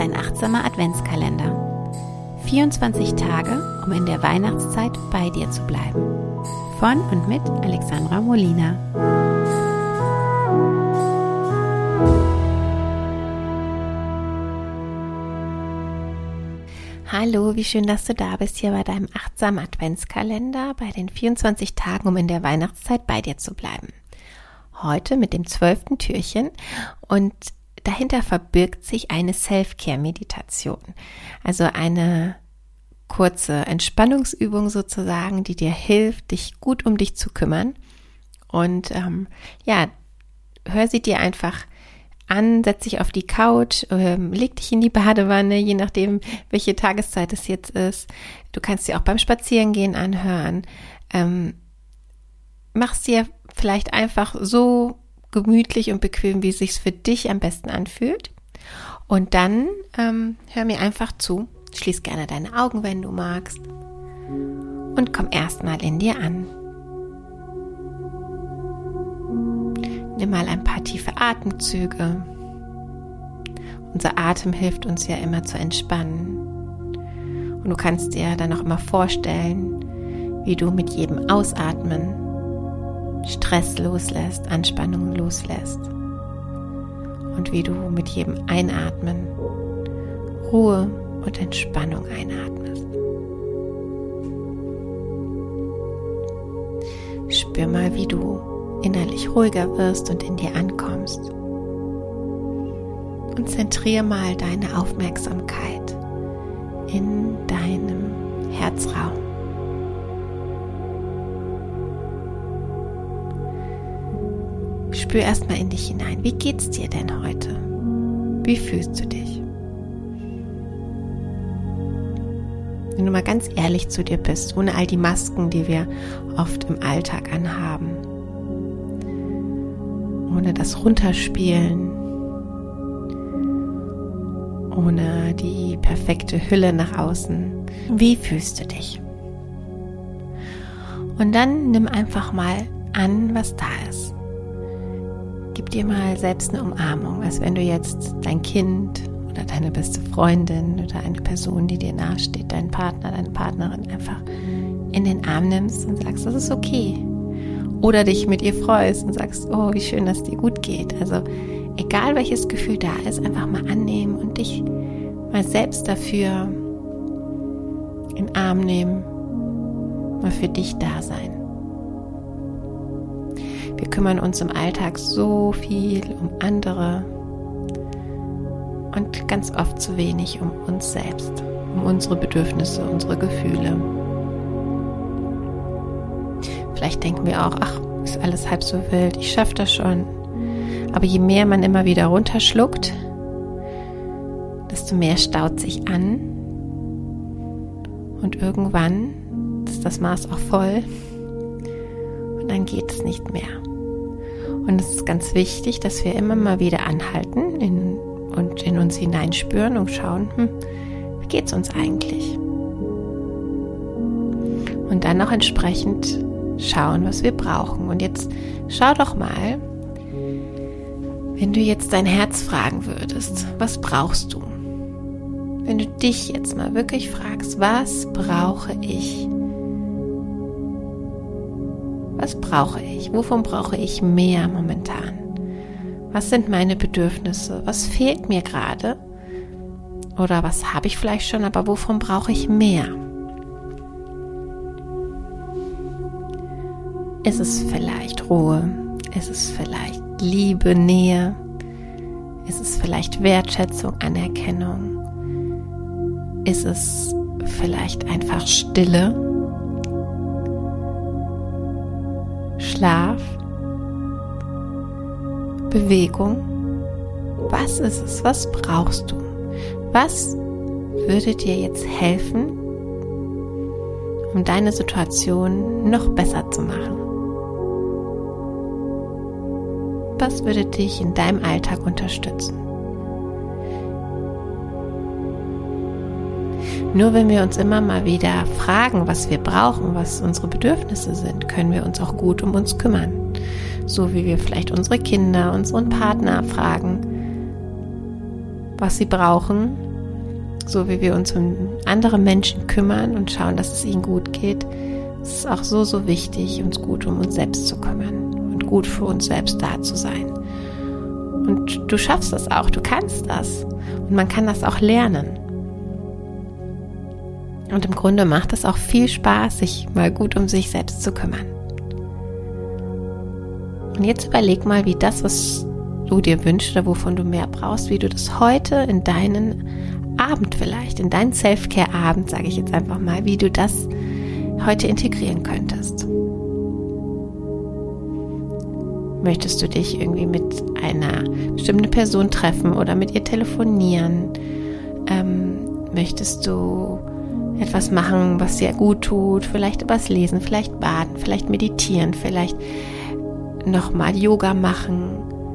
dein achtsamer Adventskalender. 24 Tage, um in der Weihnachtszeit bei dir zu bleiben. Von und mit Alexandra Molina. Hallo, wie schön, dass du da bist hier bei deinem achtsamen Adventskalender, bei den 24 Tagen, um in der Weihnachtszeit bei dir zu bleiben. Heute mit dem 12. Türchen und dahinter verbirgt sich eine Self-Care-Meditation, also eine kurze Entspannungsübung sozusagen, die dir hilft, dich gut um dich zu kümmern. Und hör sie dir einfach an, setz dich auf die Couch, leg dich in die Badewanne, je nachdem, welche Tageszeit es jetzt ist. Du kannst sie auch beim Spazierengehen anhören. Mach's dir vielleicht einfach so gemütlich und bequem, wie es sich für dich am besten anfühlt. Und dann hör mir einfach zu. Schließ gerne deine Augen, wenn du magst. Und komm erstmal in dir an. Nimm mal ein paar tiefe Atemzüge. Unser Atem hilft uns ja immer zu entspannen. Und du kannst dir dann auch immer vorstellen, wie du mit jedem Ausatmen Stress loslässt, Anspannung loslässt. Und wie du mit jedem Einatmen Ruhe und Entspannung einatmest. Spür mal, wie du innerlich ruhiger wirst und in dir ankommst. Und zentriere mal deine Aufmerksamkeit in deinem Herzraum. Spür erstmal in dich hinein. Wie geht's dir denn heute? Wie fühlst du dich? Wenn du mal ganz ehrlich zu dir bist, ohne all die Masken, die wir oft im Alltag anhaben, ohne das Runterspielen, ohne die perfekte Hülle nach außen. Wie fühlst du dich? Und dann nimm einfach mal an, was da ist. Gib dir mal selbst eine Umarmung, als wenn du jetzt dein Kind oder deine beste Freundin oder eine Person, die dir nahesteht, deinen Partner, deine Partnerin einfach in den Arm nimmst und sagst, das ist okay. Oder dich mit ihr freust und sagst, oh, wie schön, dass es dir gut geht. Also egal welches Gefühl da ist, einfach mal annehmen und dich mal selbst dafür in den Arm nehmen, mal für dich da sein. Wir kümmern uns im Alltag so viel um andere und ganz oft zu wenig um uns selbst, um unsere Bedürfnisse, unsere Gefühle. Vielleicht denken wir auch, ach, ist alles halb so wild, ich schaffe das schon. Aber je mehr man immer wieder runterschluckt, desto mehr staut sich an und irgendwann ist das Maß auch voll und dann geht es nicht mehr. Und es ist ganz wichtig, dass wir immer mal wieder anhalten und in uns hineinspüren und schauen, wie geht es uns eigentlich? Und dann auch entsprechend schauen, was wir brauchen. Und jetzt schau doch mal, wenn du jetzt dein Herz fragen würdest, was brauchst du? Wenn du dich jetzt mal wirklich fragst, was brauche ich? Was brauche ich? Wovon brauche ich mehr momentan? Was sind meine Bedürfnisse? Was fehlt mir gerade? Oder was habe ich vielleicht schon, aber wovon brauche ich mehr? Ist es vielleicht Ruhe? Ist es vielleicht Liebe, Nähe? Ist es vielleicht Wertschätzung, Anerkennung? Ist es vielleicht einfach Stille? Schlaf? Bewegung? Was ist es? Was brauchst du? Was würde dir jetzt helfen, um deine Situation noch besser zu machen? Was würde dich in deinem Alltag unterstützen? Nur wenn wir uns immer mal wieder fragen, was wir brauchen, was unsere Bedürfnisse sind, können wir uns auch gut um uns kümmern. So wie wir vielleicht unsere Kinder, unseren Partner fragen, was sie brauchen so wie wir uns um andere Menschen kümmern und schauen, dass es ihnen gut geht, ist es auch so, so wichtig, uns gut um uns selbst zu kümmern und gut für uns selbst da zu sein. Und du schaffst das auch, du kannst das. Und man kann das auch lernen. Und im Grunde macht es auch viel Spaß, sich mal gut um sich selbst zu kümmern. Und jetzt überleg mal, wie das, was du dir wünschst oder wovon du mehr brauchst, wie du das heute in deinen Abend vielleicht, in deinen Self-Care-Abend, sage ich jetzt einfach mal, wie du das heute integrieren könntest. Möchtest du dich irgendwie mit einer bestimmten Person treffen oder mit ihr telefonieren? Möchtest du etwas machen, was dir gut tut? Vielleicht etwas lesen, vielleicht baden, vielleicht meditieren, vielleicht nochmal Yoga machen?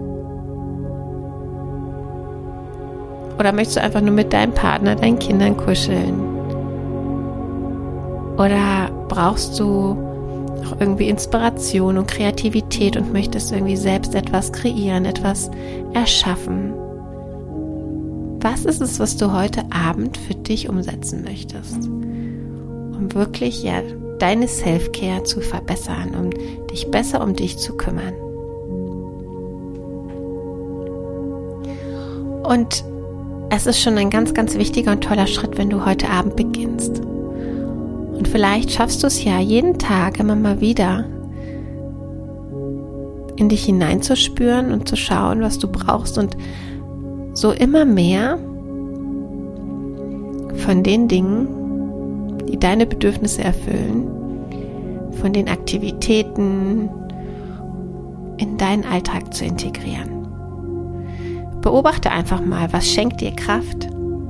Oder möchtest du einfach nur mit deinem Partner, deinen Kindern kuscheln? Oder brauchst du auch irgendwie Inspiration und Kreativität und möchtest irgendwie selbst etwas kreieren, etwas erschaffen? Was ist es, was du heute Abend für dich umsetzen möchtest, um wirklich deine Self-Care zu verbessern, um dich besser um dich zu kümmern? Und es ist schon ein ganz, ganz wichtiger und toller Schritt, wenn du heute Abend beginnst. Und vielleicht schaffst du es ja jeden Tag immer mal wieder, in dich hineinzuspüren und zu schauen, was du brauchst und so immer mehr von den Dingen, die deine Bedürfnisse erfüllen, von den Aktivitäten in deinen Alltag zu integrieren. Beobachte einfach mal, was schenkt dir Kraft?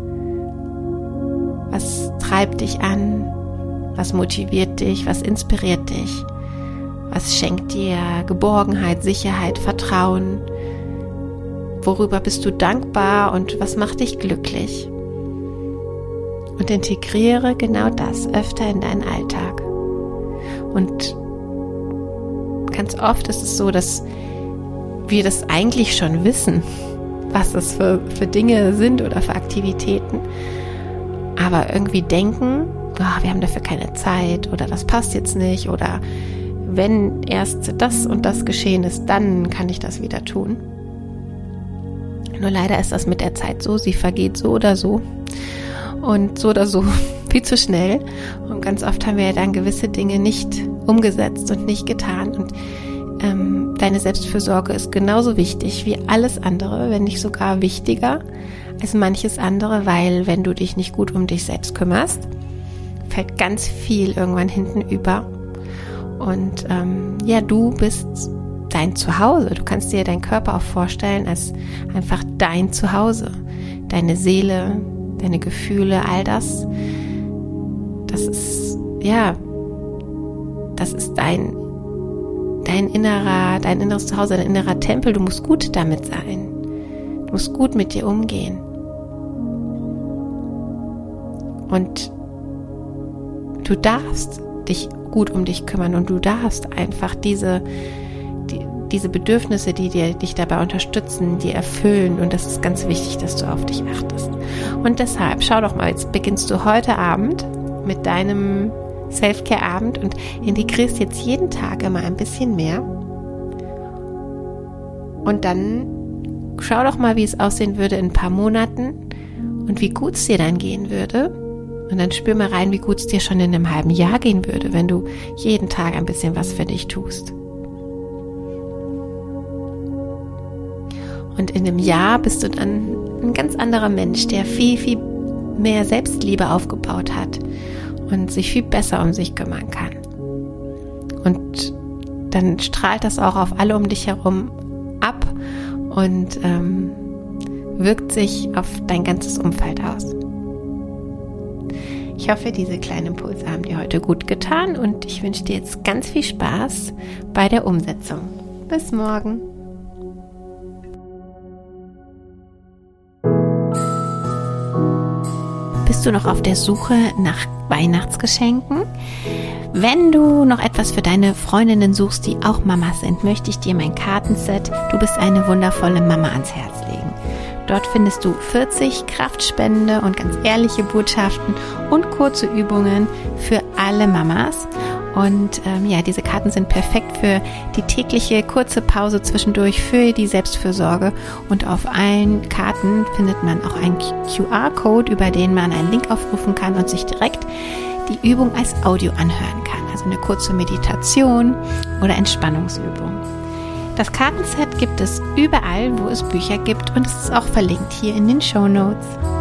Was treibt dich an? Was motiviert dich? Was inspiriert dich? Was schenkt dir Geborgenheit, Sicherheit, Vertrauen? Worüber bist du dankbar und was macht dich glücklich? Und integriere genau das öfter in deinen Alltag. Und ganz oft ist es so, dass wir das eigentlich schon wissen, was das für Dinge sind oder für Aktivitäten, aber irgendwie denken, wir haben dafür keine Zeit oder das passt jetzt nicht oder wenn erst das und das geschehen ist, dann kann ich das wieder tun. Nur leider ist das mit der Zeit so, sie vergeht so oder so und so oder so viel zu schnell und ganz oft haben wir ja dann gewisse Dinge nicht umgesetzt und nicht getan und deine Selbstfürsorge ist genauso wichtig wie alles andere, wenn nicht sogar wichtiger als manches andere, weil wenn du dich nicht gut um dich selbst kümmerst, fällt ganz viel irgendwann hinten über und du bist dein Zuhause. Du kannst dir deinen Körper auch vorstellen als einfach dein Zuhause, deine Seele, deine Gefühle, all das, das ist dein inneres Zuhause, dein innerer Tempel. Du musst gut damit sein. Du musst gut mit dir umgehen. Und du darfst dich gut um dich kümmern und du darfst einfach diese Bedürfnisse, die dich dabei unterstützen, die erfüllen und das ist ganz wichtig, dass du auf dich achtest. Und deshalb, schau doch mal, jetzt beginnst du heute Abend mit deinem Self-Care-Abend und integrierst jetzt jeden Tag immer ein bisschen mehr. Und dann schau doch mal, wie es aussehen würde in ein paar Monaten und wie gut es dir dann gehen würde. Und dann spür mal rein, wie gut es dir schon in einem halben Jahr gehen würde, wenn du jeden Tag ein bisschen was für dich tust. Und in einem Jahr bist du dann ein ganz anderer Mensch, der viel, viel mehr Selbstliebe aufgebaut hat und sich viel besser um sich kümmern kann. Und dann strahlt das auch auf alle um dich herum ab und wirkt sich auf dein ganzes Umfeld aus. Ich hoffe, diese kleinen Impulse haben dir heute gut getan und ich wünsche dir jetzt ganz viel Spaß bei der Umsetzung. Bis morgen. Bist du noch auf der Suche nach Weihnachtsgeschenken? Wenn du noch etwas für deine Freundinnen suchst, die auch Mamas sind, möchte ich dir mein Kartenset Du bist eine wundervolle Mama ans Herz legen. Dort findest du 40 kraftspendende und ganz ehrliche Botschaften und kurze Übungen für alle Mamas. Und diese Karten sind perfekt für die tägliche kurze Pause zwischendurch, für die Selbstfürsorge. Und auf allen Karten findet man auch einen QR-Code, über den man einen Link aufrufen kann und sich direkt die Übung als Audio anhören kann. Also eine kurze Meditation oder Entspannungsübung. Das Kartenset gibt es überall, wo es Bücher gibt, und es ist auch verlinkt hier in den Shownotes.